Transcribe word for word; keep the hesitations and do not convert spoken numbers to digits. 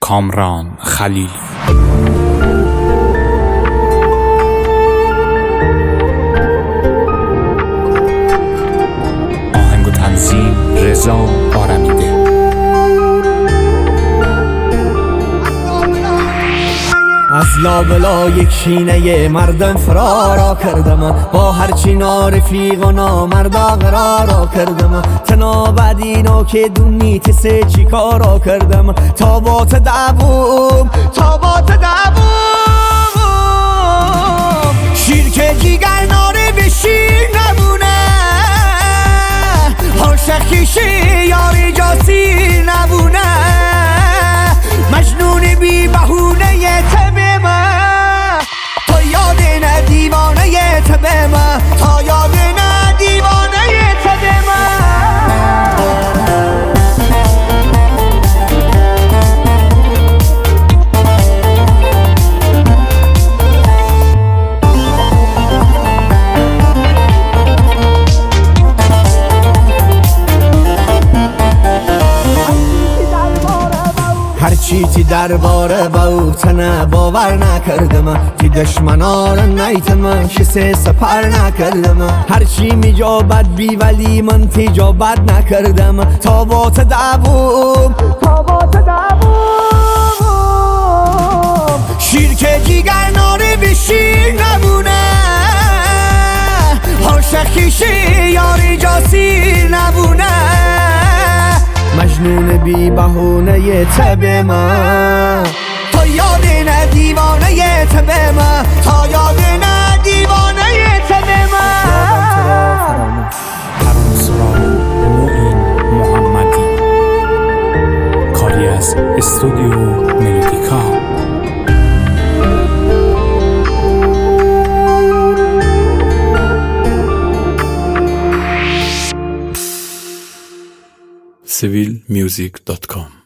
کامران خلیلی. آهنگ و تنظیم رضا آرمیده. از لابلا یک شینه مردم فرارا کردم، با هرچی نارفیق و نامردا قرارا کردم. تنابد اینو که دونی تسه چی کارا کردم، تابات دعوم تابات دعوم شیر که جیگر ناره به شیر نبونه، هر شخیشی یاری جاسی نبونه. مجنون بی بهونه یه تبه من، تا یاد نه دیوانه یه تبه من، تا یاد نه دیوانه یه تبه من. هرچی تی درباره با تنه باور نکردم، تی دشمنان نیتم کسی سپر نکردم. هرچی می جا بد بی ولی من تی جا بد نکردم. تابات دعوم تابات دعوم شیر که جیگر ناره به شیر نبونه، هر شخیشی یاری جاسیر نبونه. مجنون بی بهونه یه تبه من، تا یاد نه دیوانه یه تبه من، تا یاد نه دیوانه یه تبه من. ترانسرا معین محمدی، کاری از استودیو ملودیکا. سیویل میوزیک دات کام